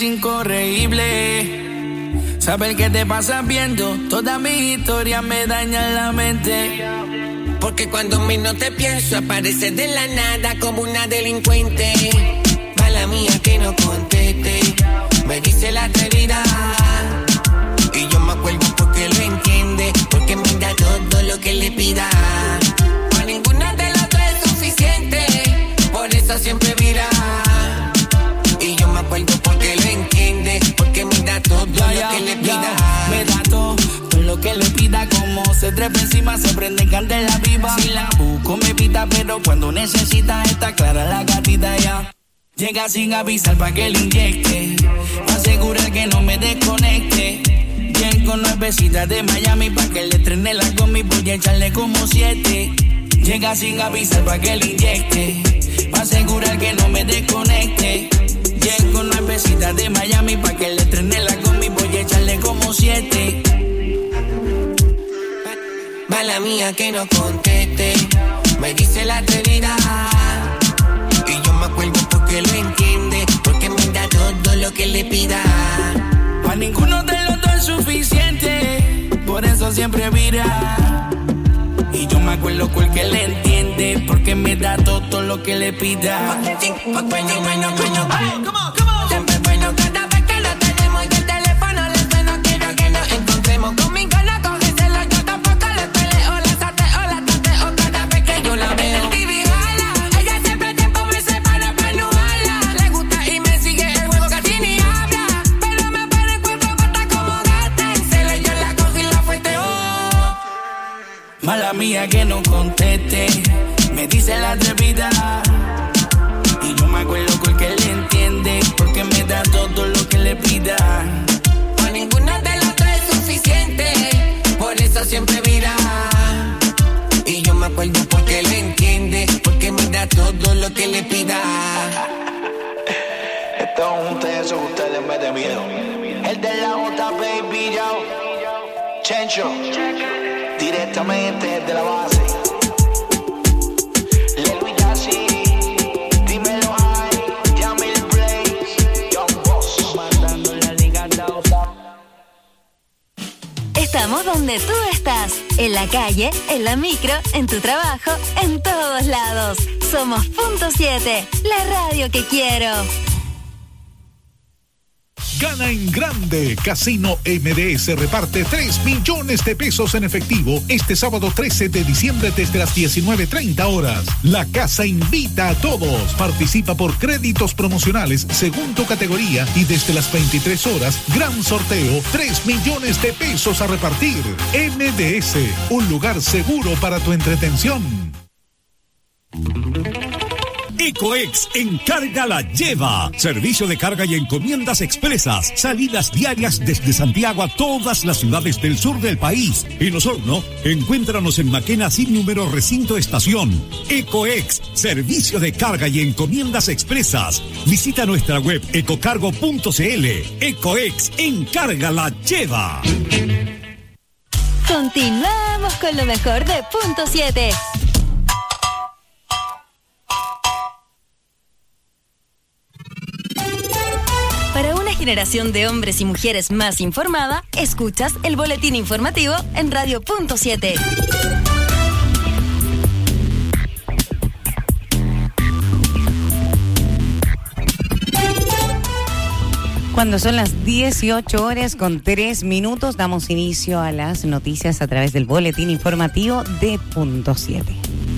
incorregible. Saber que te pasas viendo toda mi historia me daña la mente. Porque cuando menos te pienso apareces de la nada como una delincuente. Mala mía que no conteste, me dice la atrevida. Y yo me acuerdo porque lo entiende, porque me da todo lo que le pida. Para ninguno de los dos es suficiente, por eso siempre vira. Y yo me acuerdo porque lo entiende, porque me da todo lo que le pida. Me da todo lo que le pida, como se trepa encima, se prende candela viva. Si la busco me pita, pero cuando necesita está clara la gatita ya. Llega sin avisar pa' que le inyecte, pa' asegurar que no me desconecte. Llego nuevecita de Miami pa' que le estrene la gomi, voy a echarle como 7. Llega sin avisar pa' que le inyecte, pa' asegurar que no me desconecte. Llego nuevecita de Miami pa' que le estrene la gomi, voy a echarle como 7. Mala mía que no conteste, me dice la atrevida. Y yo me acuerdo porque lo entiende, porque me da todo lo que le pida. Pa' ninguno de los dos es suficiente, por eso siempre vira. Y yo me acuerdo porque le entiende, porque me da todo lo que le pida. Siempre bueno cada vez que lo tenemos y el teléfono le suena. Quiero que nos encontremos conmigo, no cógeselo, yo tampoco le peleo. La sateo, la tateo cada vez que yo la veo. El TV jala, ella siempre tiempo me separa para no jala. Le gusta y me sigue el juego, casi ni habla, pero me para el cuerpo pata como gata. En celo yo la cojo y la fueteo. Mala mía que no conteste, me dice la atrevida. Y yo me acuerdo porque le entiende, porque me da todo lo que le pida. Pa' ninguno de los dos es suficiente, por eso siempre vira. Y yo me acuerdo porque le entiende, porque me da todo lo que le pida. Esto es un tenso que ustedes me meten miedo. El de la J, baby, yo. Chencho, directamente desde la base. Estamos donde tú estás, en la calle, en la micro, en tu trabajo, en todos lados. Somos Punto 7, la radio que quiero. Gana en grande. Casino MDS reparte 3 millones de pesos en efectivo este sábado 13 de diciembre desde las 19:30 horas. La casa invita a todos. Participa por créditos promocionales según tu categoría y desde las 23 horas, gran sorteo, 3 millones de pesos a repartir. MDS, un lugar seguro para tu entretención. Ecoex Encarga la Lleva. Servicio de carga y encomiendas expresas. Salidas diarias desde Santiago a todas las ciudades del sur del país. En Osorno, encuéntranos en Maquena sin número recinto estación. Ecoex, servicio de carga y encomiendas expresas. Visita nuestra web ecocargo.cl. Ecoex Encarga la Lleva. Continuamos con lo mejor de Punto 7. Para una generación de hombres y mujeres más informada, escuchas el boletín informativo en Radio Punto 7. Cuando son las 18 horas con 3 minutos, damos inicio a las noticias a través del boletín informativo de Punto 7.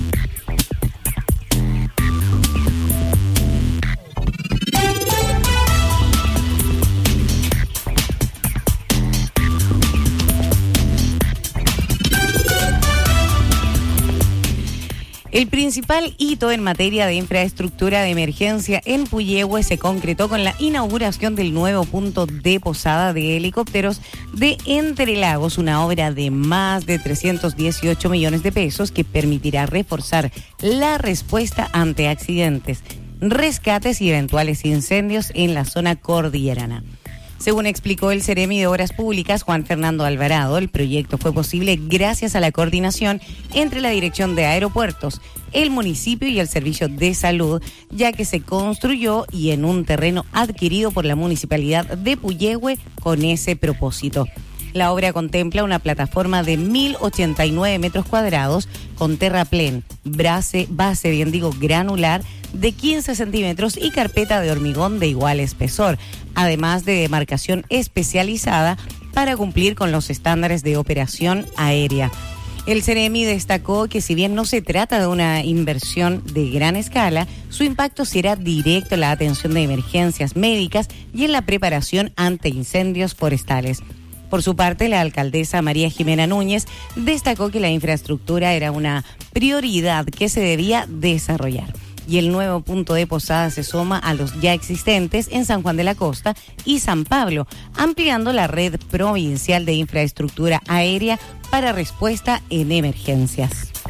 El principal hito en materia de infraestructura de emergencia en Puyehue se concretó con la inauguración del nuevo punto de posada de helicópteros de Entre Lagos, una obra de más de 318 millones de pesos que permitirá reforzar la respuesta ante accidentes, rescates y eventuales incendios en la zona cordillerana. Según explicó el Ceremi de Obras Públicas, Juan Fernando Alvarado, el proyecto fue posible gracias a la coordinación entre la Dirección de Aeropuertos, el municipio y el Servicio de Salud, ya que se construyó y en un terreno adquirido por la Municipalidad de Puyehue con ese propósito. La obra contempla una plataforma de 1.089 metros cuadrados con terraplén, base granular de 15 centímetros y carpeta de hormigón de igual espesor, además de demarcación especializada para cumplir con los estándares de operación aérea. El Ceremi destacó que si bien no se trata de una inversión de gran escala, su impacto será directo en la atención de emergencias médicas y en la preparación ante incendios forestales. Por su parte, la alcaldesa María Jimena Núñez destacó que la infraestructura era una prioridad que se debía desarrollar. Y el nuevo punto de posada se suma a los ya existentes en San Juan de la Costa y San Pablo, ampliando la red provincial de infraestructura aérea para respuesta en emergencias.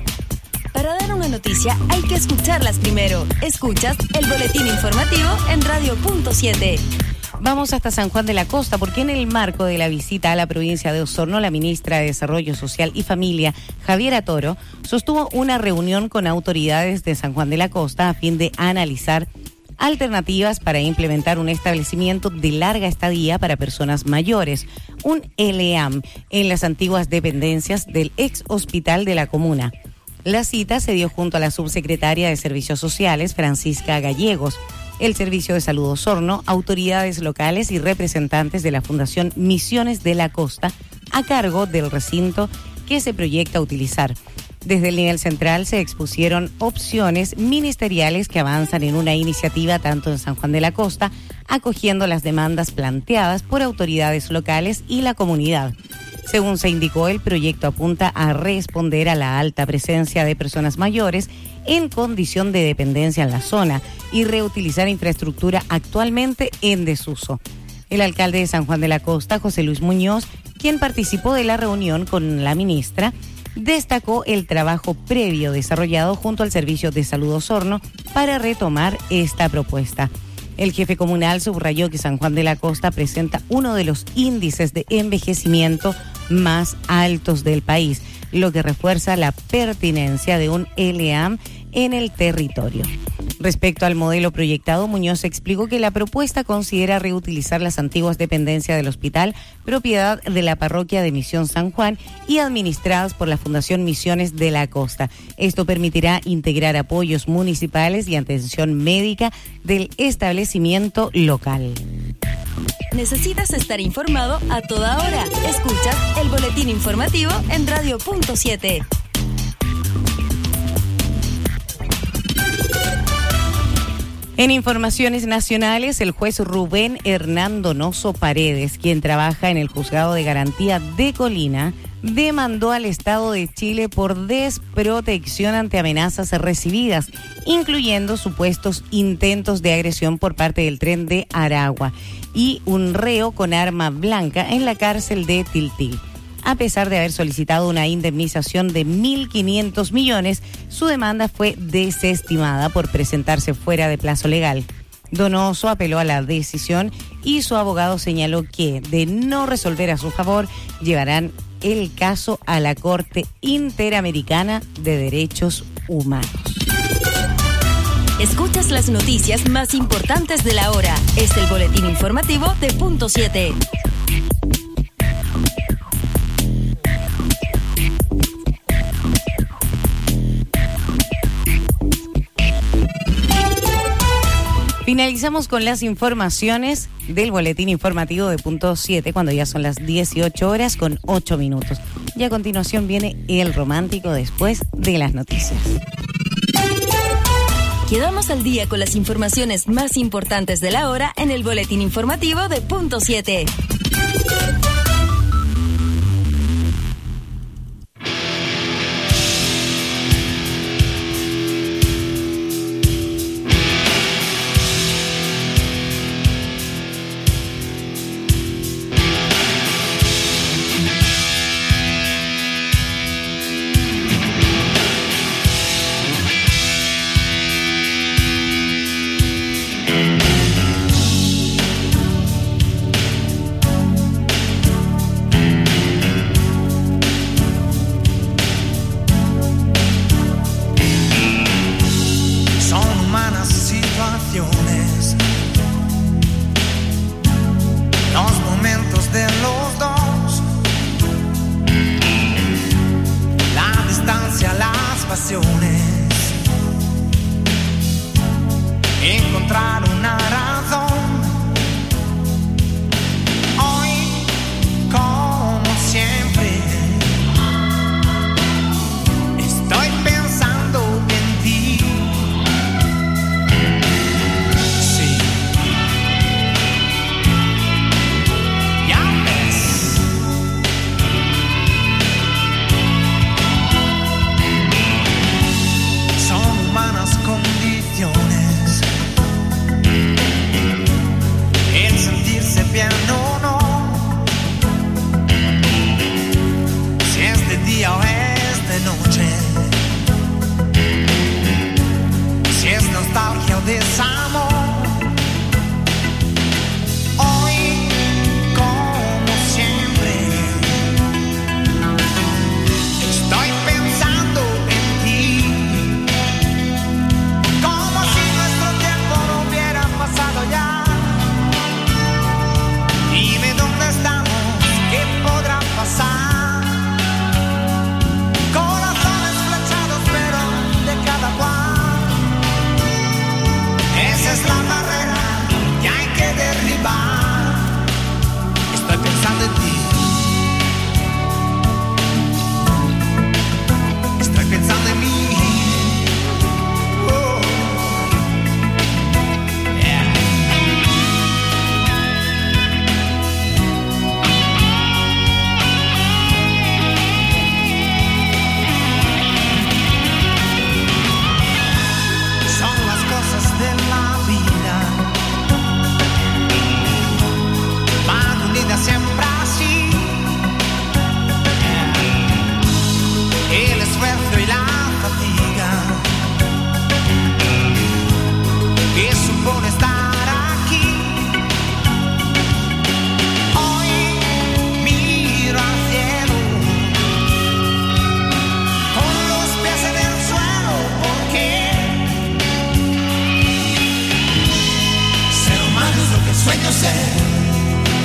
Para dar una noticia hay que escucharlas primero. Escuchas el boletín informativo en Radio Punto 7. Vamos hasta San Juan de la Costa porque en el marco de la visita a la provincia de Osorno, la ministra de Desarrollo Social y Familia, Javiera Toro, sostuvo una reunión con autoridades de San Juan de la Costa a fin de analizar alternativas para implementar un establecimiento de larga estadía para personas mayores, un LEAM, en las antiguas dependencias del ex hospital de la comuna. La cita se dio junto a la subsecretaria de Servicios Sociales, Francisca Gallegos, el Servicio de Salud Osorno, autoridades locales y representantes de la Fundación Misiones de la Costa a cargo del recinto que se proyecta utilizar. Desde el nivel central se expusieron opciones ministeriales que avanzan en una iniciativa tanto en San Juan de la Costa, acogiendo las demandas planteadas por autoridades locales y la comunidad. Según se indicó, el proyecto apunta a responder a la alta presencia de personas mayores en condición de dependencia en la zona y reutilizar infraestructura actualmente en desuso. El alcalde de San Juan de la Costa, José Luis Muñoz, quien participó de la reunión con la ministra, destacó el trabajo previo desarrollado junto al Servicio de Salud Osorno para retomar esta propuesta. El jefe comunal subrayó que San Juan de la Costa presenta uno de los índices de envejecimiento más altos del país, lo que refuerza la pertinencia de un LEAM en el territorio. Respecto al modelo proyectado, Muñoz explicó que la propuesta considera reutilizar las antiguas dependencias del hospital, propiedad de la parroquia de Misión San Juan y administradas por la Fundación Misiones de la Costa. Esto permitirá integrar apoyos municipales y atención médica del establecimiento local. ¿Necesitas estar informado a toda hora? Escuchas el boletín informativo en Radio Punto 7. En informaciones nacionales, el juez Rubén Hernán Donoso Paredes, quien trabaja en el Juzgado de Garantía de Colina, demandó al Estado de Chile por desprotección ante amenazas recibidas, incluyendo supuestos intentos de agresión por parte del Tren de Aragua y un reo con arma blanca en la cárcel de Tiltil. A pesar de haber solicitado una indemnización de 1.500 millones, su demanda fue desestimada por presentarse fuera de plazo legal. Donoso apeló a la decisión y su abogado señaló que, de no resolver a su favor, llevarán el caso a la Corte Interamericana de Derechos Humanos. Escuchas las noticias más importantes de la hora. Es el boletín informativo de Punto 7. Finalizamos con las informaciones del boletín informativo de Punto 7 cuando ya son las 18 horas con 8 minutos. Y a continuación viene el romántico después de las noticias. Quedamos al día con las informaciones más importantes de la hora en el boletín informativo de Punto 7.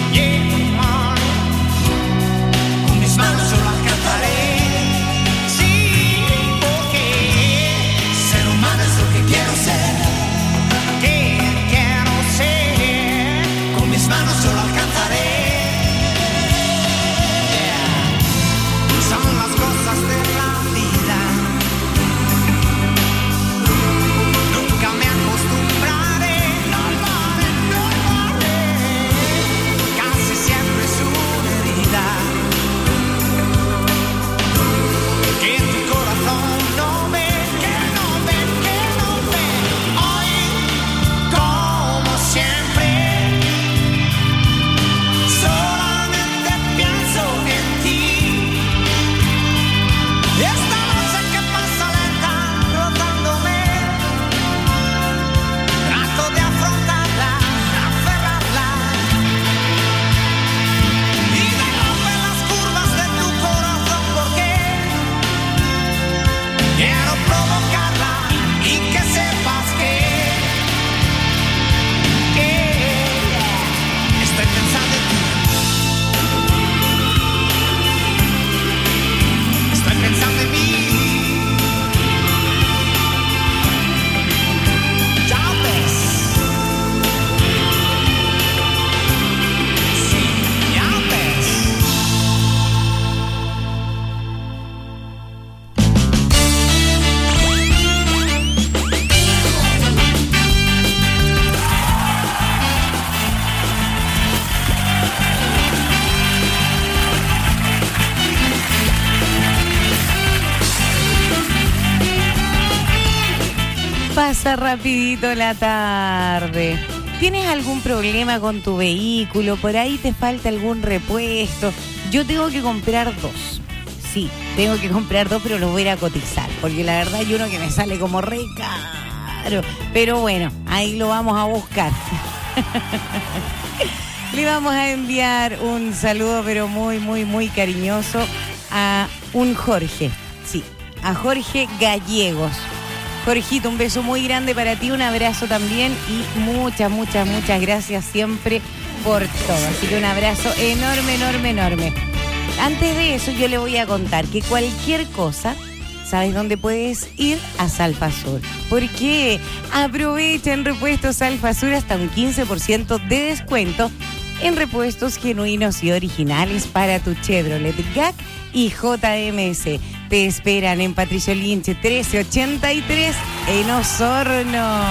Pasa rapidito la tarde. ¿Tienes algún problema con tu vehículo? ¿Por ahí te falta algún repuesto? Yo tengo que comprar 2. Sí, tengo que comprar 2, pero los voy a ir a cotizar. Porque la verdad hay uno que me sale como re caro. Pero bueno, ahí lo vamos a buscar. Le vamos a enviar un saludo, pero muy, muy, muy cariñoso a un Jorge. Sí, a Jorge Gallegos. Jorgito, un beso muy grande para ti, un abrazo también y muchas, muchas, muchas gracias siempre por todo. Así que un abrazo enorme, enorme, enorme. Antes de eso yo le voy a contar que cualquier cosa, ¿sabes dónde puedes ir? A Salfasur. ¿Por qué? Aprovecha en Repuestos Salfasur hasta un 15% de descuento en repuestos genuinos y originales para tu Chevrolet GAC y JMS. Te esperan en Patricio Lynch 1383 en Osorno.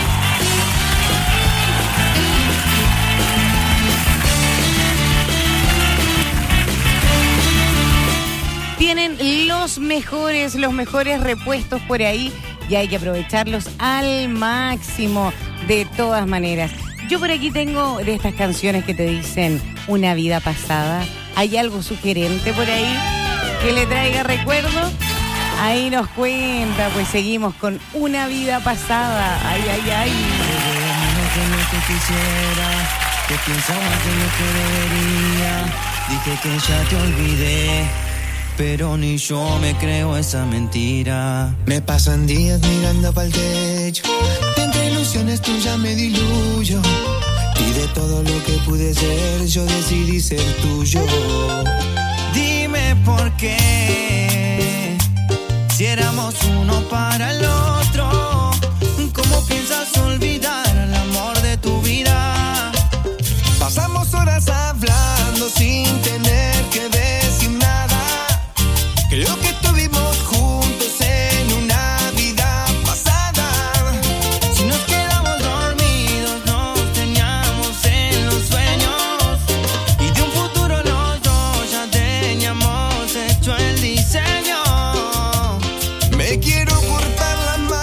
Tienen los mejores repuestos por ahí y hay que aprovecharlos al máximo de todas maneras. Yo por aquí tengo de estas canciones que te dicen una vida pasada. ¿Hay algo sugerente por ahí que le traiga recuerdo? Ahí nos cuenta, pues seguimos con una vida pasada. Ay, ay, ay. Que no te quisiera, que pensabas en lo que debería. Dije que ya te olvidé, pero ni yo me creo esa mentira. Me pasan días mirando pa'l techo, entre ilusiones tuyas me diluyo. Y de todo lo que pude ser, yo decidí ser tuyo. Dime por qué, si éramos uno para el otro, ¿cómo piensas olvidar el amor de tu vida? Pasamos horas hablando sin tener que decir nada. Creo que estuvimos juntos en una vida pasada. Si nos quedamos dormidos, nos teníamos en los sueños. Y de un futuro los dos ya teníamos hecho el diseño. Me quiero cortar las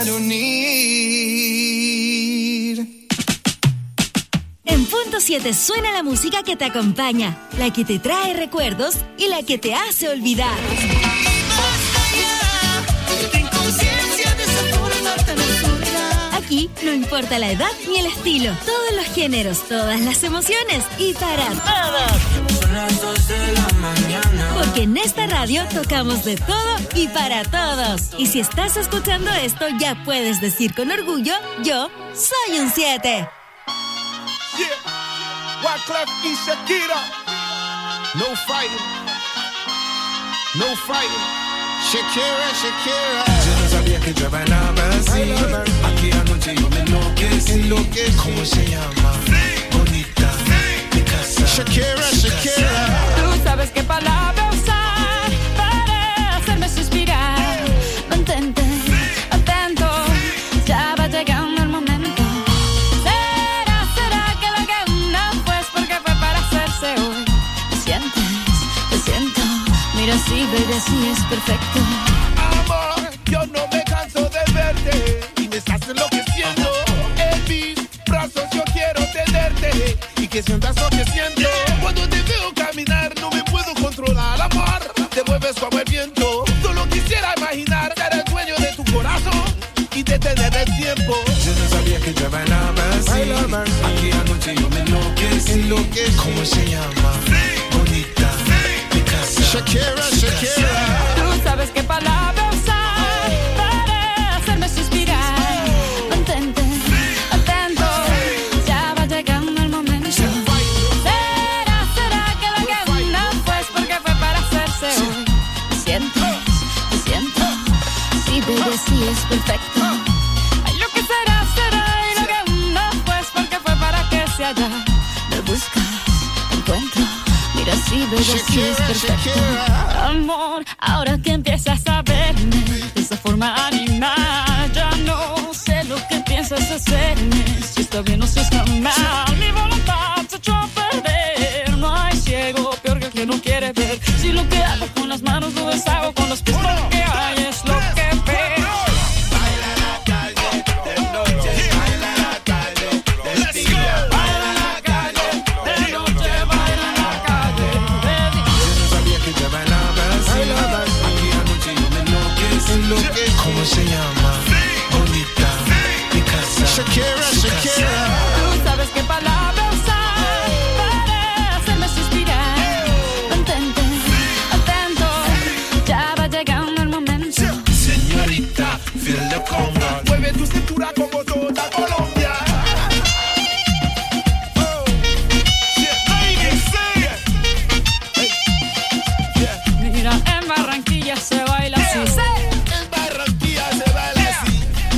para unir. En Punto 7 suena la música que te acompaña, la que te trae recuerdos y la que te hace olvidar. Aquí no importa la edad ni el estilo, todos los géneros, todas las emociones y para todos. Son las 2 de la mañana. Porque en esta radio tocamos de todo y para todos. Y si estás escuchando esto, ya puedes decir con orgullo, yo soy un 7. Wyclef y Shakira. No fighting. No fighting. Shakira, Shakira. Yo no sabía que yo bailaba así. Aquí anoche yo me enloquecí. ¿Cómo se llama? Bonita. Mi casa. Shakira, Shakira. Tú sabes qué palabra usar para hacerme suspirar. Mantente atento, ya va llegando el momento. ¿Será que lo que no pues porque fue para hacerse hoy? ¿Me sientes? Te siento. Mira así, baby, así es perfecto. Amor, yo no me canso de verte y me estás enloqueciendo. En mis brazos yo quiero tenerte y que sientas lo que siento. Cuando te veo caminar no me puedo controlar, amor. Te mueves como el viento. Solo quisiera imaginar ser el dueño de tu corazón y detener el tiempo. Yo no sabía que yo bailaba así. Aquí anoche yo me enloquecí. ¿Cómo se llama? Bonita. Mi casa. Shakira, Shakira. Tú sabes qué palabra usar para hacerme suspirar. Mantente atento, ya va llegando el momento. ¿Será que lo que no pues porque fue para hacerse hoy? ¿Me sientes? ¿Me siento? Sí, baby, sí es perfecto. Ay, lo que será y lo que no pues porque fue para que se haya. Me buscas, te encuentro. Mira, sí, baby, sí es perfecto. Amor, ahora que empiezas a verme de esa forma animal, ya no sé lo que piensas hacerme. Si está bien o si está mal, mi voluntad se echó a perder. No hay ciego peor que el que no quiere ver. Si lo que hago con las manos lo deshago con los pies, lo que hay es lo que veo. ¿Cómo se llama? Bonita. Mi casa. Shakira, Shakira. Tú sabes qué palabra usar para hacerme suspirar. Mantente atento, ya va llegando el momento. Señorita, feel the conga. Mueve tu cintura como toda Colombia. Oh, yeah, ladies, say it. Mira, en Barranquilla se baila así. En Barranquilla se baila así.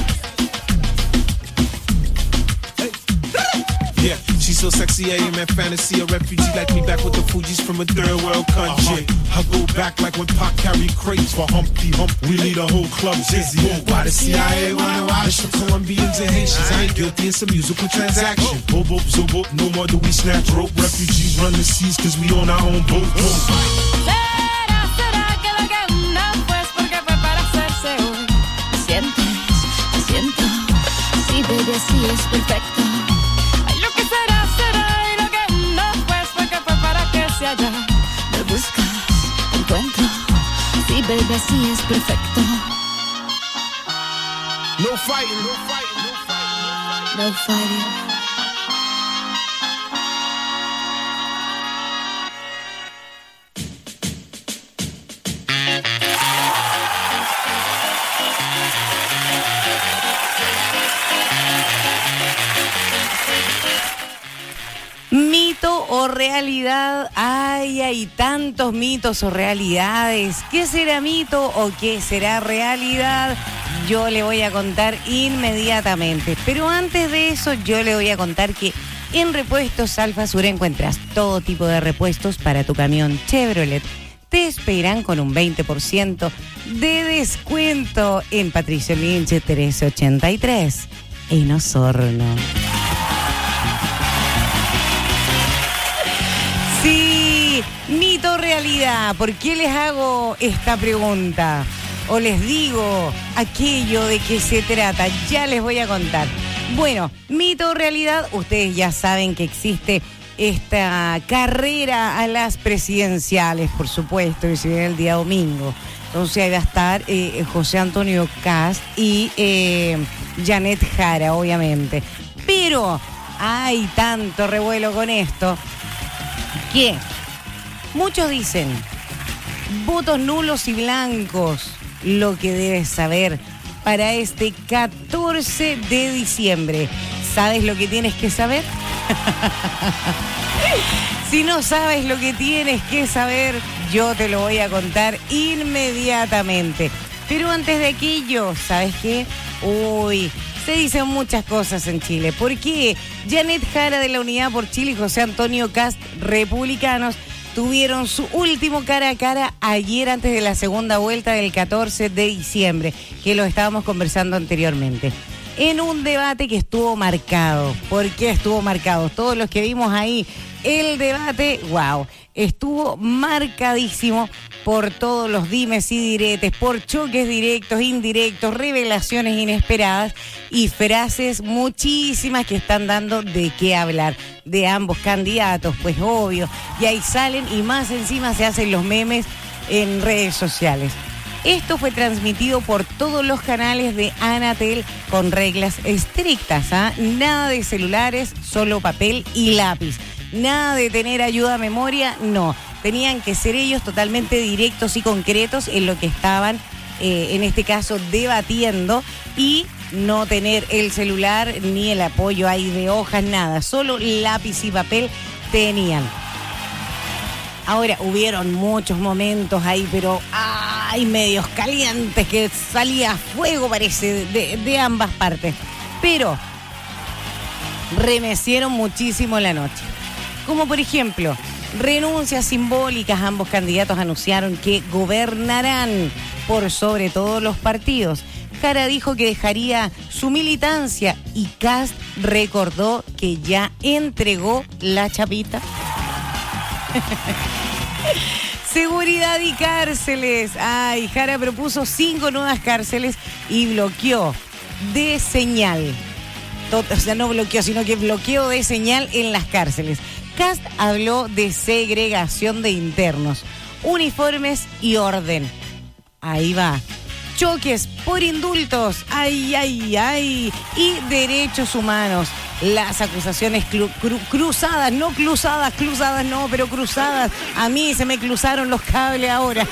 Yeah, she's so sexy, I am in fantasy. A refugee like me back with the Fugees from a third world country. I go back like when Pac carried crates for Humpty Hump. We lead a whole club dizzy. Why the CIA wanna watch the Colombians and Haitians? I ain't guilty, it's a musical transaction. Boop, boop, so boop, no more do we snatch rope. Refugees run the seas cause we on our own boat. ¿Será que lo que no pues porque fue para hacerse hoy? ¿Me sientes? ¿Me siento? Sí, baby, sí es perfecto. Ay, lo que será y lo que no pues porque fue para que se haya. Me buscas, te encuentro. Sí, baby, sí es perfecto. No fighting, no fighting, no fighting, no fighting. No fighting. ¿Mito o realidad? Ay, hay tantos mitos o realidades. ¿Qué será mito o qué será realidad? Yo le voy a contar inmediatamente. Pero antes de eso, yo le voy a contar que en Repuestos Alfa Sur encuentras todo tipo de repuestos para tu camión Chevrolet. Te esperan con un 20% de descuento en Patricio Lynch 1383 en Osorno. Sí, mito o realidad. ¿Por qué les hago esta pregunta? o les digo aquello de qué se trata. Ya les voy a contar. Bueno, mito o realidad, ustedes ya saben que existe esta carrera a las presidenciales, por supuesto, que se viene el día domingo. Entonces ahí va a estar José Antonio Cast y Janet Jara, obviamente. Pero hay tanto revuelo con esto que muchos dicen votos nulos y blancos, lo que debes saber para este 14 de diciembre. ¿Sabes lo que tienes que saber? Si no sabes lo que tienes que saber, yo te lo voy a contar inmediatamente. Pero antes de aquello, ¿sabes qué? Uy, se dicen muchas cosas en Chile. ¿Por qué? Janet Jara de la Unidad por Chile y José Antonio Cast, republicanos, tuvieron su último cara a cara ayer antes de la segunda vuelta del 14 de diciembre, que lo estábamos conversando anteriormente. En un debate que estuvo marcado. ¿Por qué estuvo marcado? Todos los que vimos ahí el debate, wow, estuvo marcadísimo por todos los dimes y diretes, por choques directos, indirectos, revelaciones inesperadas y frases muchísimas que están dando de qué hablar de ambos candidatos, pues obvio, y ahí salen y más encima se hacen los memes en redes sociales. Esto fue transmitido por todos los canales de Anatel con reglas estrictas, ¿ah? Nada de celulares, solo papel y lápiz. Nada de tener ayuda a memoria, no. Tenían que ser ellos totalmente directos y concretos en lo que estaban, en este caso, debatiendo y no tener el celular ni el apoyo ahí de hojas, nada. Solo lápiz y papel tenían. Ahora, hubieron muchos momentos ahí, pero hay medios calientes que salía fuego, parece, de ambas partes. Pero remecieron muchísimo la noche. Como por ejemplo, renuncias simbólicas. Ambos candidatos anunciaron que gobernarán por sobre todos los partidos. Jara dijo que dejaría su militancia y Cast recordó que ya entregó la chapita. Seguridad y cárceles. Ay, Jara propuso 5 nuevas cárceles y bloqueó de señal. O sea, no bloqueó, sino que bloqueo de señal en las cárceles. Cast habló de segregación de internos, uniformes y orden. Ahí va. Choques por indultos. Ay, ay, ay. Y derechos humanos. Las acusaciones cruzadas, no cruzadas no, pero cruzadas. A mí se me cruzaron los cables ahora.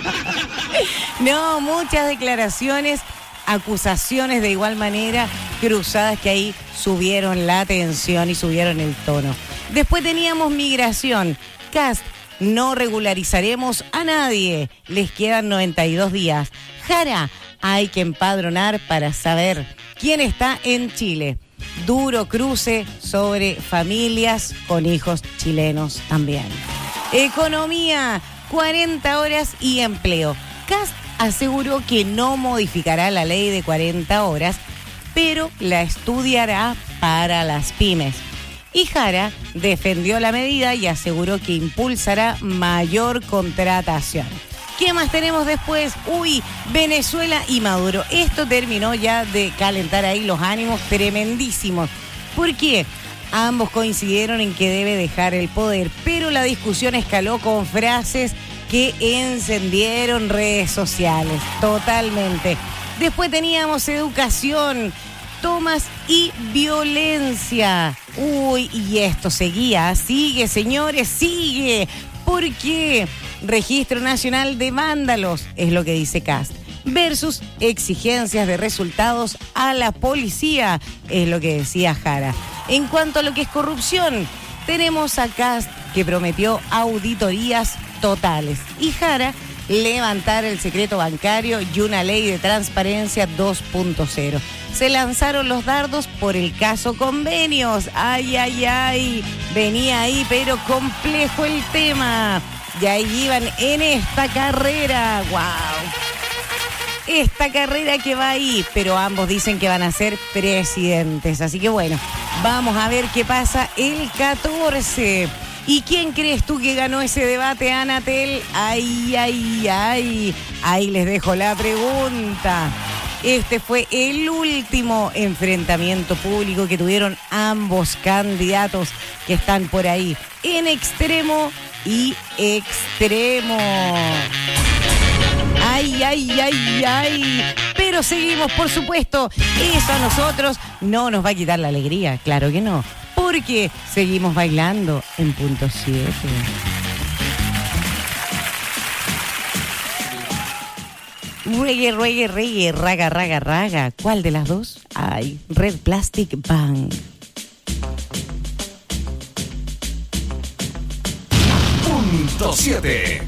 No, muchas declaraciones, acusaciones de igual manera, cruzadas que ahí subieron la tensión y subieron el tono. Después teníamos migración. Cast, no regularizaremos a nadie. Les quedan 92 días. Jara, hay que empadronar para saber quién está en Chile. Duro cruce sobre familias con hijos chilenos también. Economía, 40 horas y empleo. Cast aseguró que no modificará la ley de 40 horas, pero la estudiará para las pymes. Y Jara defendió la medida y aseguró que impulsará mayor contratación. ¿Qué más tenemos después? Uy, Venezuela y Maduro. Esto terminó ya de calentar ahí los ánimos tremendísimos. ¿Por qué? Ambos coincidieron en que debe dejar el poder, pero la discusión escaló con frases que encendieron redes sociales. Totalmente. Después teníamos educación, tomas y violencia. Uy, y esto seguía. Sigue, señores, sigue. ¿Por qué? Registro Nacional de Vándalos, es lo que dice Cast, versus exigencias de resultados a la policía, es lo que decía Jara. En cuanto a lo que es corrupción, tenemos a Cast que prometió auditorías totales y Jara levantar el secreto bancario y una ley de transparencia 2.0. Se lanzaron los dardos por el caso convenios. Ay, ay, ay. Venía ahí, pero complejo el tema. Y ahí iban en esta carrera. ¡Wow! Esta carrera que va ahí, pero ambos dicen que van a ser presidentes. Así que bueno, vamos a ver qué pasa el 14. ¿Y quién crees tú que ganó ese debate, Anatel? Ay. Ahí les dejo la pregunta. Este fue el último enfrentamiento público que tuvieron ambos candidatos que están por ahí en extremo y extremo. Ay. Pero seguimos, por supuesto. Eso a nosotros no nos va a quitar la alegría, claro que no. Porque seguimos bailando en punto 7. Reggae, raga. ¿Cuál de las dos? Ay, Red Plastic Bang. Punto 7.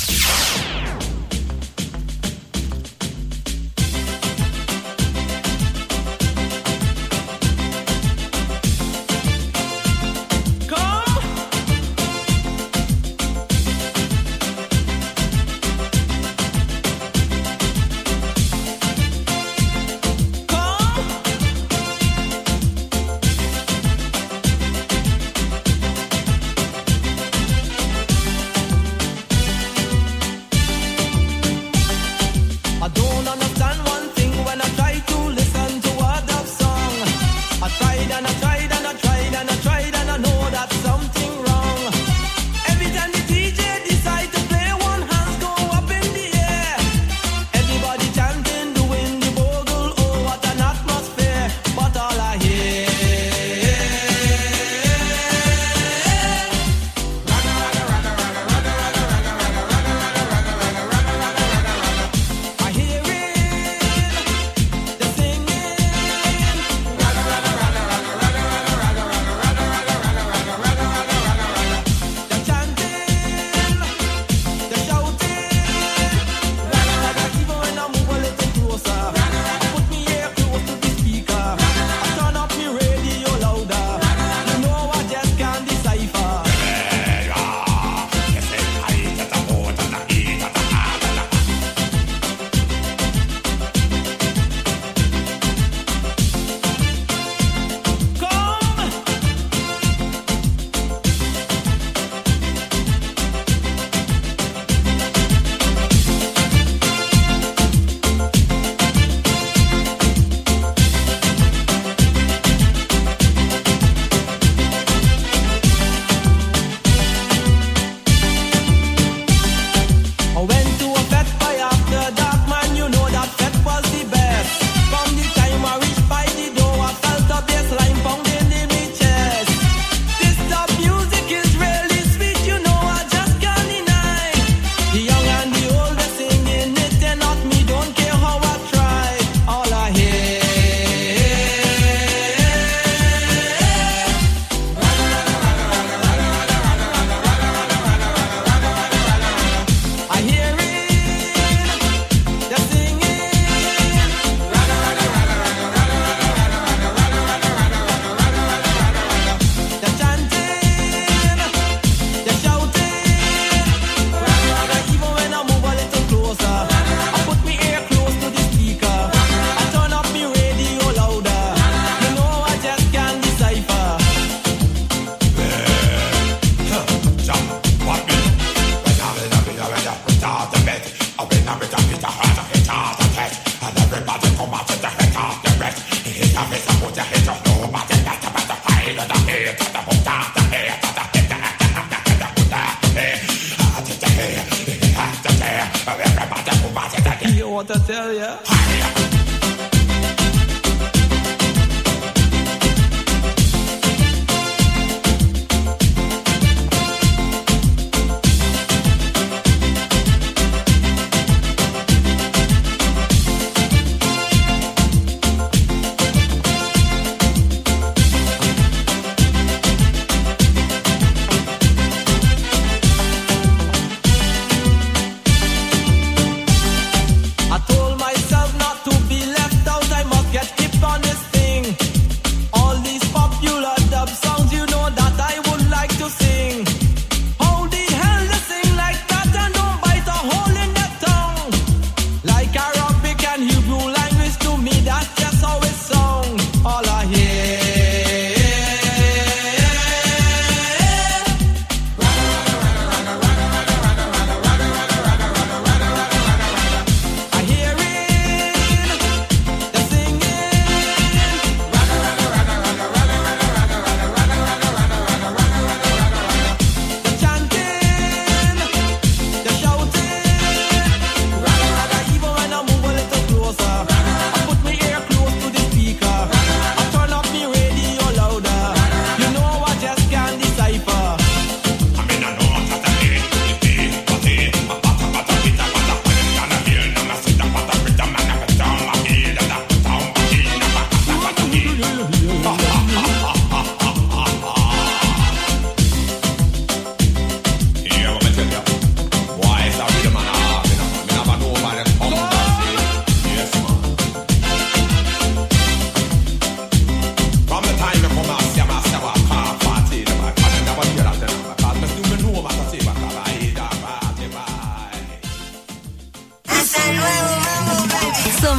what I tell ya?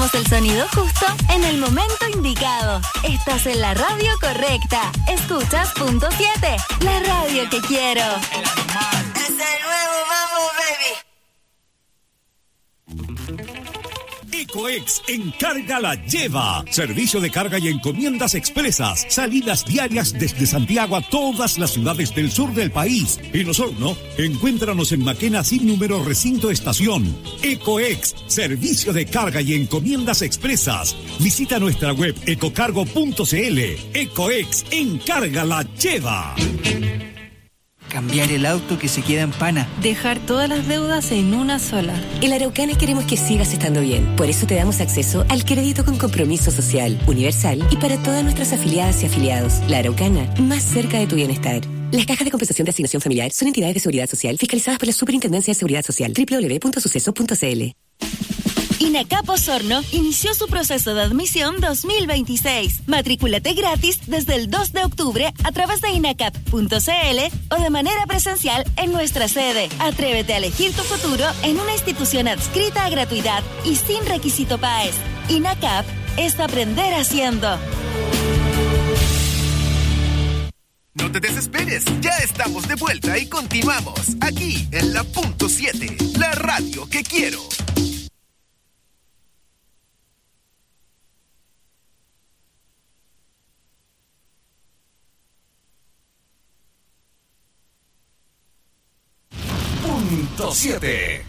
Somos el sonido justo en el momento indicado. Estás en la radio correcta. Escuchas Punto 7, la radio que quiero. Es el nuevo Mambo, baby. EcoEx Encarga la Lleva. Servicio de carga y encomiendas expresas. Salidas diarias desde Santiago a todas las ciudades del sur del país. En Osorno, encuéntranos en Maquena sin número recinto estación. EcoEx, servicio de carga y encomiendas expresas. Visita nuestra web ecocargo.cl. EcoEx Encarga la Lleva. Cambiar el auto que se queda en pana. Dejar todas las deudas en una sola. En Araucana queremos que sigas estando bien. Por eso te damos acceso al crédito con compromiso social, universal y para todas nuestras afiliadas y afiliados. La Araucana, más cerca de tu bienestar. Las cajas de compensación de asignación familiar son entidades de seguridad social fiscalizadas por la Superintendencia de Seguridad Social. www.suceso.cl. INACAP Osorno inició su proceso de admisión 2026. Matrículate gratis desde el 2 de octubre a través de inacap.cl o de manera presencial en nuestra sede. Atrévete a elegir tu futuro en una institución adscrita a gratuidad y sin requisito PAES. INACAP es aprender haciendo. No te desesperes, ya estamos de vuelta y continuamos aquí en la Punto 7, la radio que quiero. Punto 7.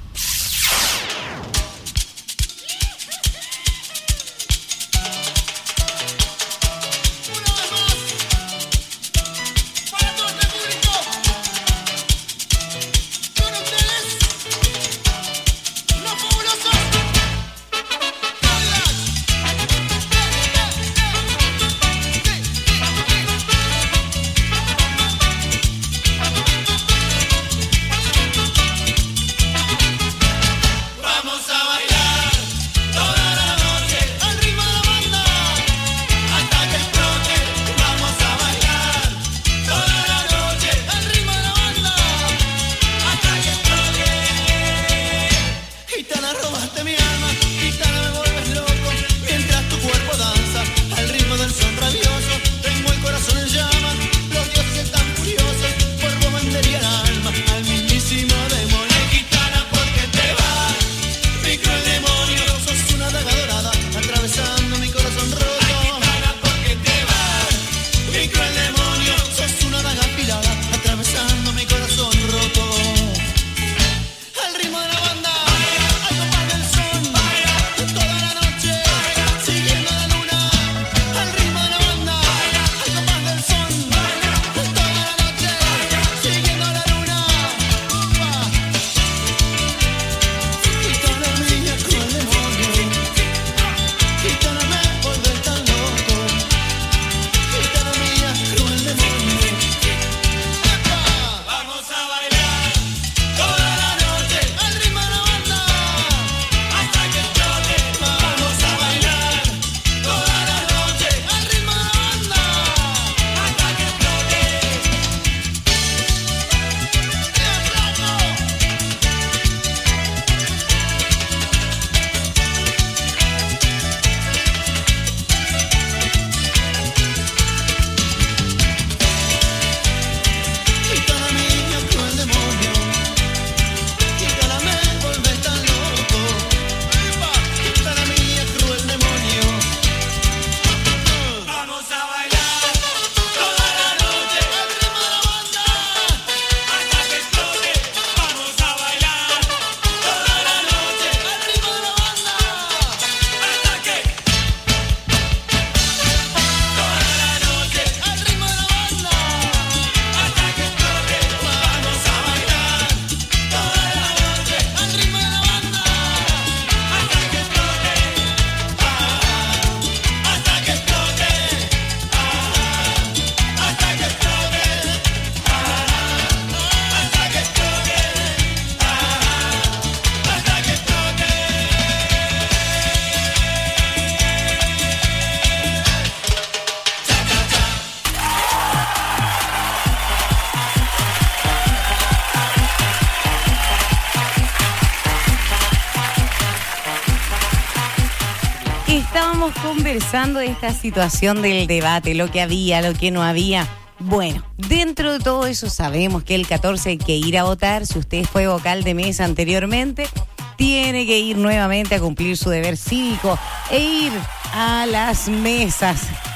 Estábamos conversando de esta situación del debate, lo que había, lo que no había. Bueno, dentro de todo eso sabemos que el 14 hay que ir a votar. Si usted fue vocal de mesa anteriormente, tiene que ir nuevamente a cumplir su deber cívico e ir a las mesas.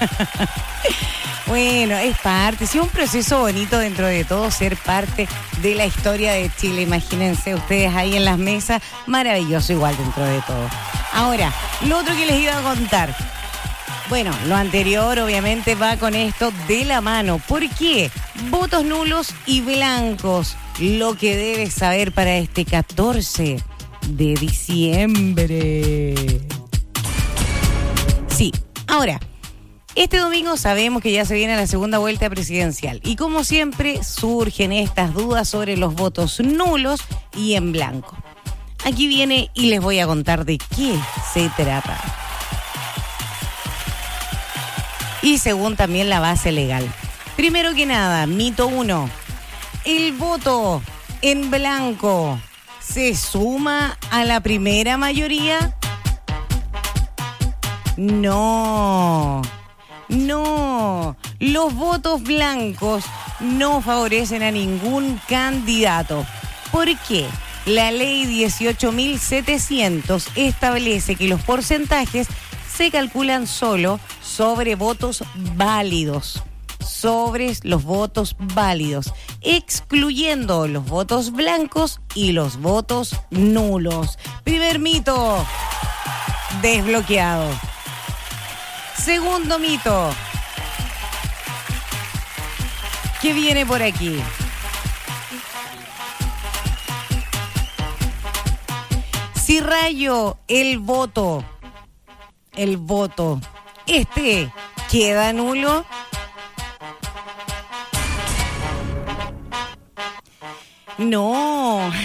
Bueno, es parte, sí, un proceso bonito dentro de todo, ser parte de la historia de Chile. Imagínense ustedes ahí en las mesas, maravilloso igual dentro de todo. Ahora, lo otro que les iba a contar. Bueno, lo anterior obviamente va con esto de la mano. ¿Por qué? Votos nulos y blancos. Lo que debes saber para este 14 de diciembre. Sí, ahora, este domingo sabemos que ya se viene la segunda vuelta presidencial. Y como siempre, surgen estas dudas sobre los votos nulos y en blanco. Aquí viene y les voy a contar de qué se trata. Y según también la base legal. Primero que nada, mito 1. ¿El voto en blanco se suma a la primera mayoría? No. Los votos blancos no favorecen a ningún candidato. ¿Por qué? La ley 18.700 establece que los porcentajes se calculan solo sobre votos válidos. Sobre los votos válidos, excluyendo los votos blancos y los votos nulos. Primer mito, desbloqueado. Segundo mito, ¿qué viene por aquí? Si rayo el voto, queda nulo. No.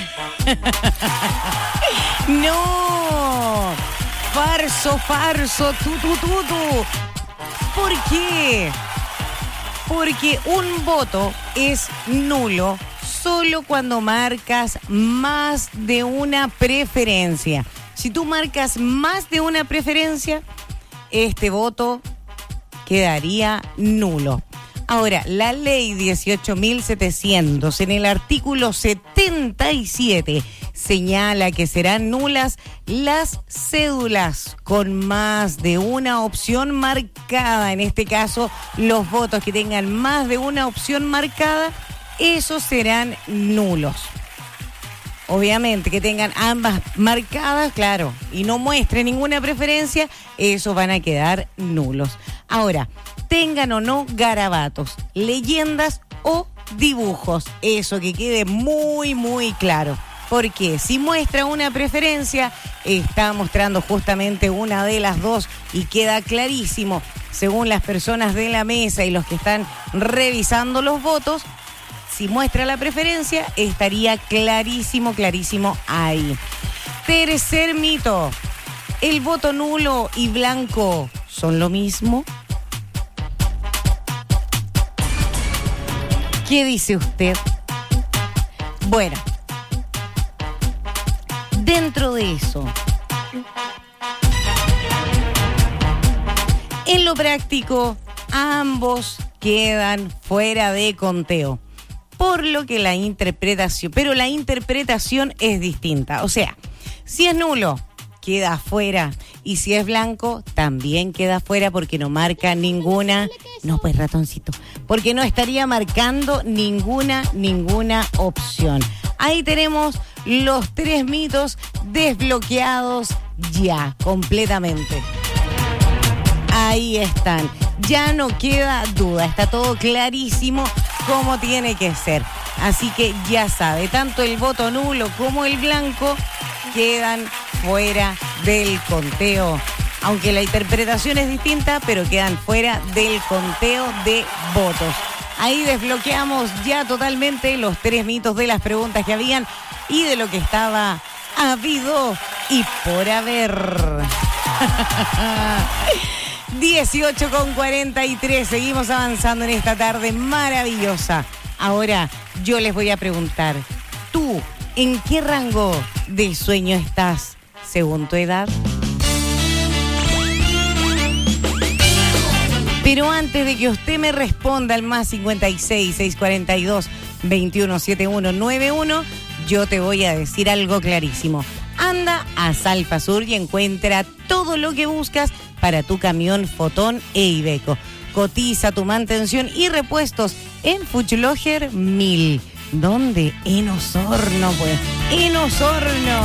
No. Farso, tu. ¿Por qué? Porque un voto es nulo solo cuando marcas más de una preferencia. Si tú marcas más de una preferencia, este voto quedaría nulo. Ahora, la ley 18.700 en el artículo 77 señala que serán nulas las cédulas con más de una opción marcada. En este caso, los votos que tengan más de una opción marcada, esos serán nulos. Obviamente que tengan ambas marcadas, claro, y no muestren ninguna preferencia, esos van a quedar nulos. Ahora, tengan o no garabatos, leyendas o dibujos, eso que quede muy, muy claro. Porque si muestra una preferencia, está mostrando justamente una de las dos y queda clarísimo, según las personas de la mesa y los que están revisando los votos, si muestra la preferencia, estaría clarísimo ahí. Tercer mito, ¿el voto nulo y blanco son lo mismo? ¿Qué dice usted? Bueno, dentro de eso, en lo práctico, ambos quedan fuera de conteo. Por lo que la interpretación es distinta. O sea, si es nulo, queda fuera. Y si es blanco, también queda fuera porque no marca ninguna. No, pues ratoncito. Porque no estaría marcando ninguna opción. Ahí tenemos los 3 mitos desbloqueados ya, completamente. Ahí están. Ya no queda duda. Está todo clarísimo como tiene que ser. Así que ya sabe, tanto el voto nulo como el blanco quedan fuera del conteo. Aunque la interpretación es distinta, pero quedan fuera del conteo de votos. Ahí desbloqueamos ya totalmente los 3 mitos de las preguntas que habían y de lo que estaba habido y por haber. 18:43, seguimos avanzando en esta tarde maravillosa. Ahora yo les voy a preguntar, ¿tú en qué rango de sueño estás según tu edad? Pero antes de que usted me responda al más 56 642 217191, yo te voy a decir algo clarísimo. Anda a Salfa Sur y encuentra todo lo que buscas para tu camión, Fotón e Iveco. Cotiza tu mantención y repuestos en Fuchloger 1000. ¿Dónde? En Osorno, pues. En Osorno.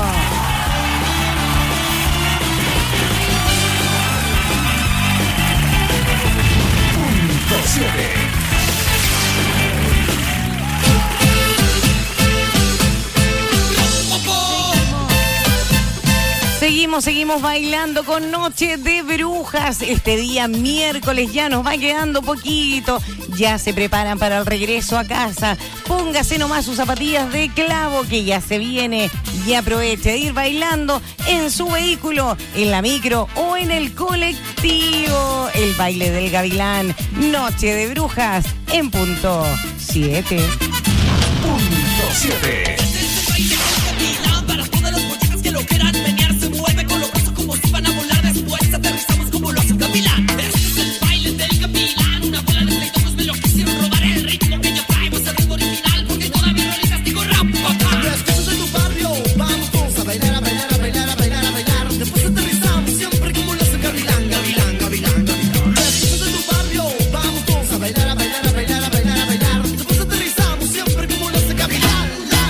Seguimos bailando con Noche de Brujas. Este día miércoles ya nos va quedando poquito. Ya se preparan para el regreso a casa. Póngase nomás sus zapatillas de clavo que ya se viene. Y aproveche de ir bailando en su vehículo, en la micro o en el colectivo. El baile del Gavilán. Noche de Brujas en punto 7. Punto 7. Para todas las muchachas que lo quieran menear, se mueve con los brazos como si van a volar. Después aterrizamos como lo hace un gavilán. Este es el baile del Gavilán. Una bola de pleitos me lo quisieron robar. El ritmo que yo traigo es el ritmo original, porque toda mi rolita digo rap, papá. Las cosas de tu barrio, vamos todos a bailar, a bailar, a bailar, a bailar, a bailar. Después aterrizamos siempre como lo hace un gavilán, gavilán, gavilán, gavilán. Las cosas de tu barrio, vamos todos a bailar, a bailar, a bailar, a bailar, a bailar. Después aterrizamos siempre como lo hace gavilán.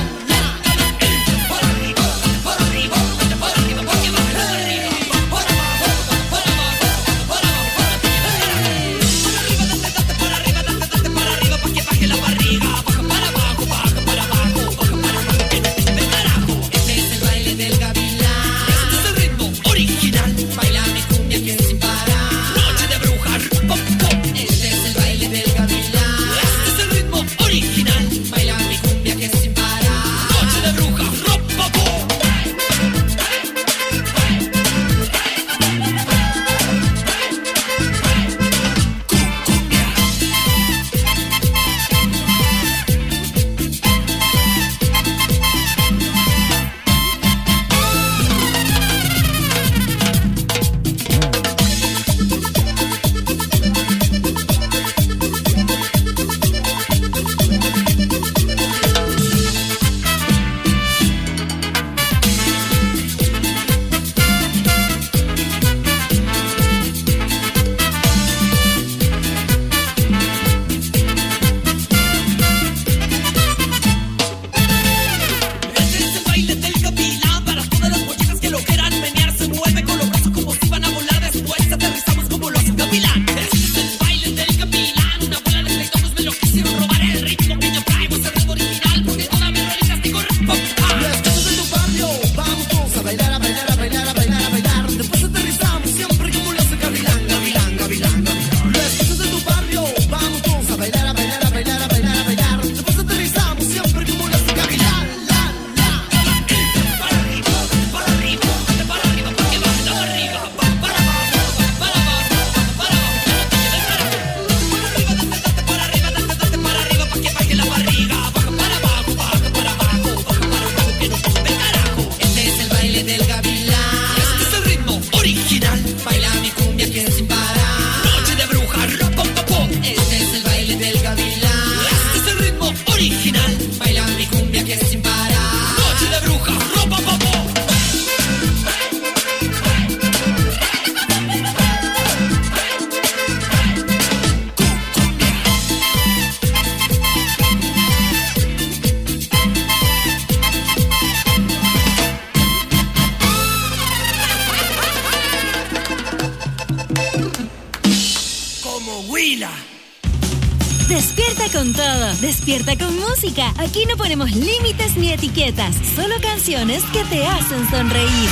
Despierta con música. Aquí no ponemos límites ni etiquetas, solo canciones que te hacen sonreír.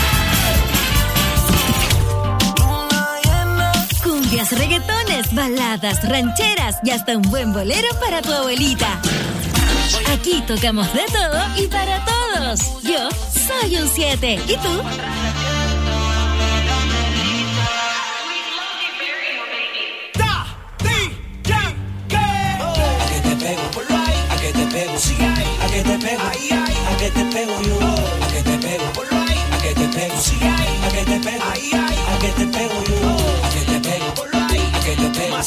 Cumbias, reggaetones, baladas, rancheras y hasta un buen bolero para tu abuelita. Aquí tocamos de todo y para todos. Yo soy un 7. ¿Y tú? A que te pego, a que te pego yo, a que te pego, a que te pego, a que te pego, a que te pego yo, a que te pego, a que te pego,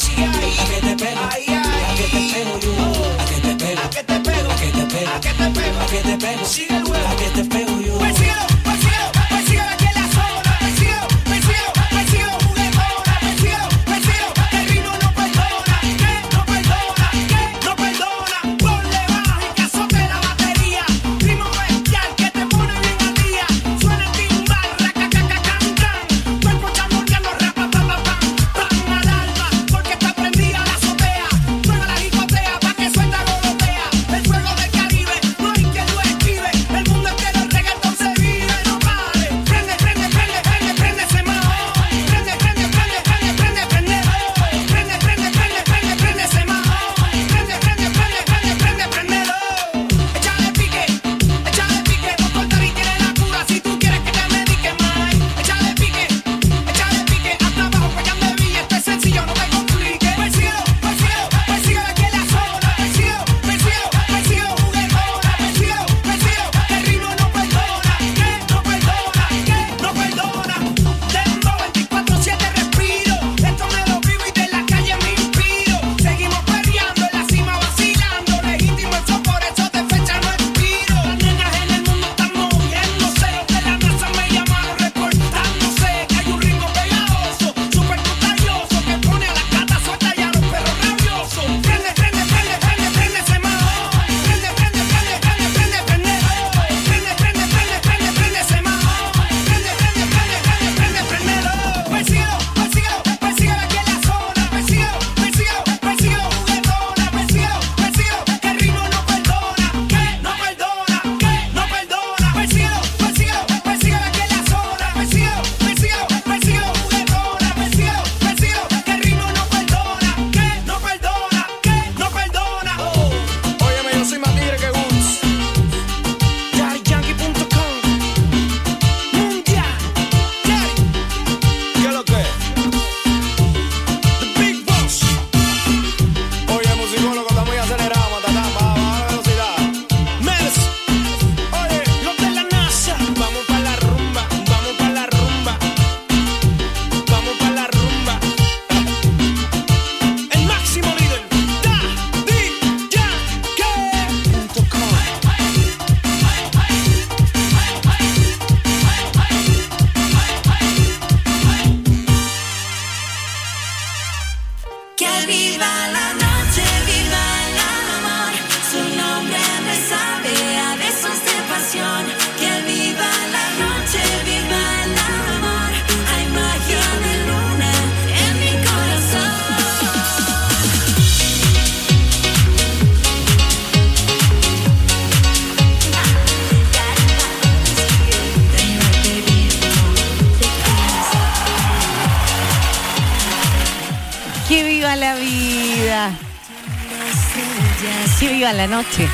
viva la vida. Que viva la noche.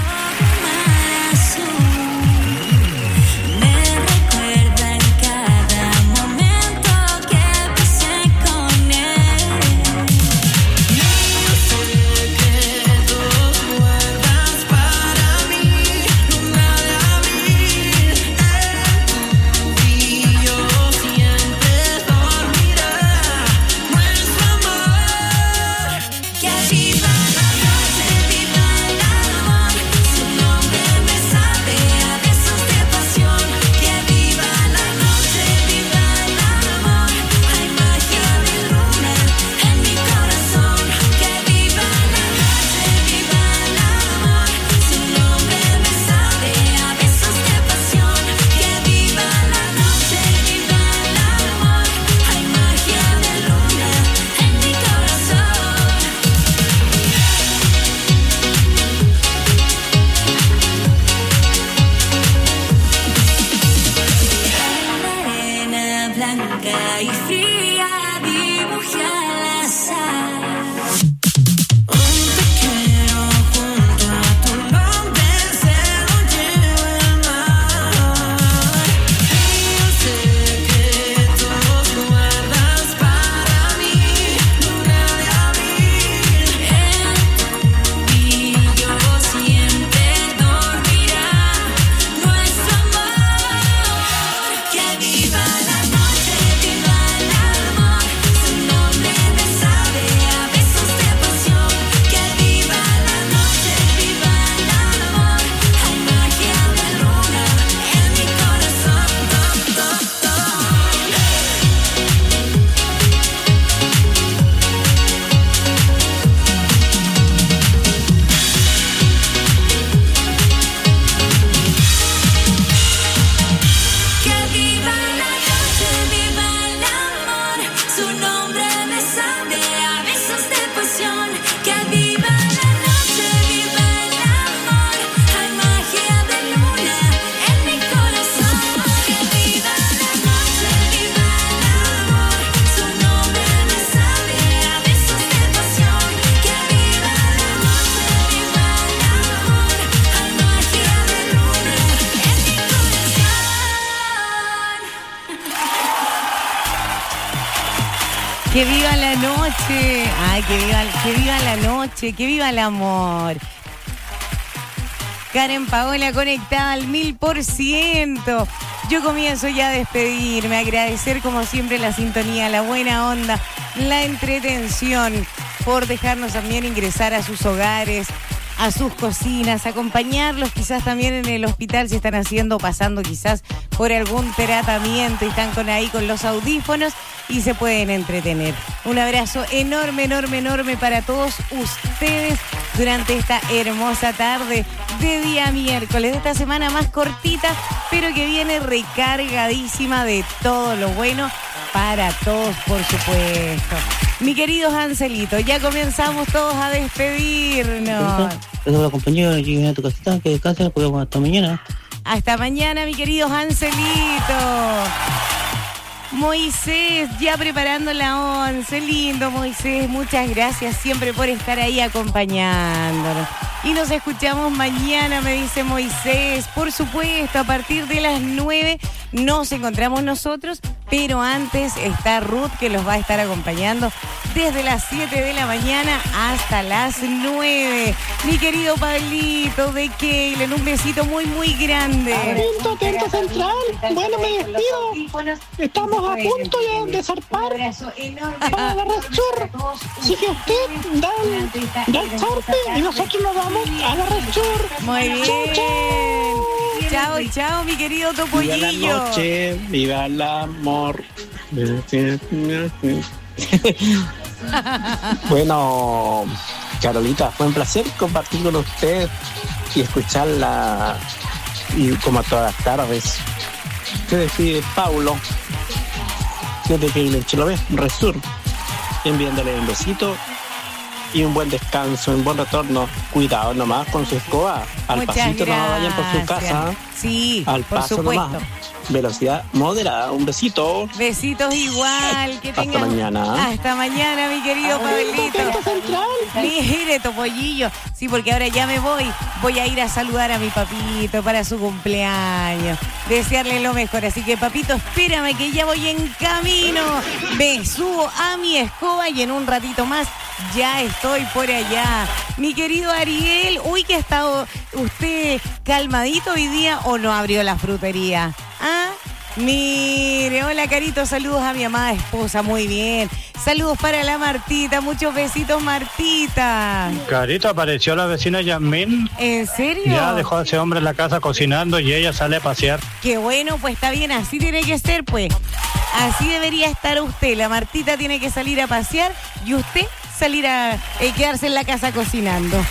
Que viva la noche. Ay, que viva la noche, que viva el amor. Karen Paola conectada al 1000%. Yo comienzo ya a despedirme, a agradecer como siempre la sintonía, la buena onda, la entretención, por dejarnos también ingresar a sus hogares, a sus cocinas, acompañarlos quizás también en el hospital si están pasando quizás por algún tratamiento y están ahí con los audífonos y se pueden entretener. Un abrazo enorme, enorme, enorme para todos ustedes durante esta hermosa tarde de día miércoles, de esta semana más cortita, pero que viene recargadísima de todo lo bueno para todos, por supuesto. Mi querido Anselito, ya comenzamos todos a despedirnos. Gracias, compañero, llegué a tu casita, que descansen, pues hasta mañana. Hasta mañana, mi querido Anselito. Moisés, ya preparando la once. Lindo, Moisés, muchas gracias siempre por estar ahí acompañándonos. Y nos escuchamos mañana, me dice Moisés. Por supuesto, a partir de las 9 nos encontramos nosotros, pero antes está Ruth, que los va a estar acompañando desde las 7 de la mañana hasta las 9. Mi querido Pablito de Keilen, un besito muy, muy grande. Atento central. Bueno, me despido. Estamos a punto de zarpar para la Red Sur. Así que usted da el zarpe y nosotros nos vamos a la Red Sur. Muy bien. Chao, chao, mi querido Topollillo. Viva la noche, viva el amor. Bueno, Carolita, fue un placer compartir con usted y escucharla, y como a todas las tardes. Se despide Paulo, desde Keilen, Chiloé, Resur, enviándole un besito y un buen descanso, un buen retorno. Cuidado nomás con su escoba. Al Muchas pasito gracias. no vayan por su casa. Sí, al por paso supuesto. nomás. velocidad moderada. Un besito. Besitos igual. Que Hasta tengan... mañana. Hasta mañana, mi querido Pablito. Mire, Topollillo. Sí, porque ahora ya me voy. Voy a ir a saludar a mi papito para su cumpleaños. Desearle lo mejor. Así que, papito, espérame que ya voy en camino. Me subo a mi escoba y en un ratito más ya estoy por allá. Mi querido Ariel, uy, que ha estado usted calmadito hoy día o no abrió la frutería. ¿Ah? Mire, hola Carito, saludos a mi amada esposa, muy bien. Saludos para la Martita, muchos besitos Martita. Carito, apareció la vecina Yasmín. ¿En serio? Ya dejó a ese hombre en la casa cocinando y ella sale a pasear. Qué bueno, pues está bien, así tiene que ser, pues. Así debería estar usted. La Martita tiene que salir a pasear y usted salir a quedarse en la casa cocinando.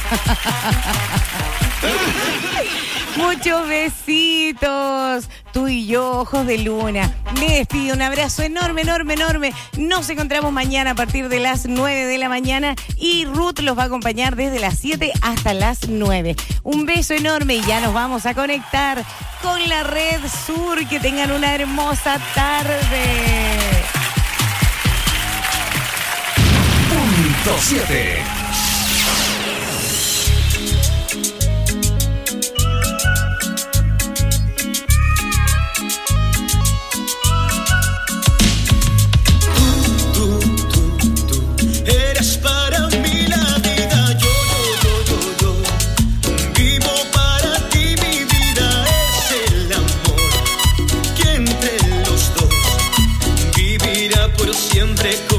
Muchos besitos. Tú y yo, ojos de luna. Me despido. Un abrazo enorme, enorme, enorme. Nos encontramos mañana a partir de las 9 de la mañana y Ruth los va a acompañar desde las 7 hasta las 9. Un beso enorme y ya nos vamos a conectar con la Red Sur. Que tengan una hermosa tarde. Punto 7. Eres para mí la vida, yo vivo para ti, mi vida es el amor que entre los dos vivirá por siempre.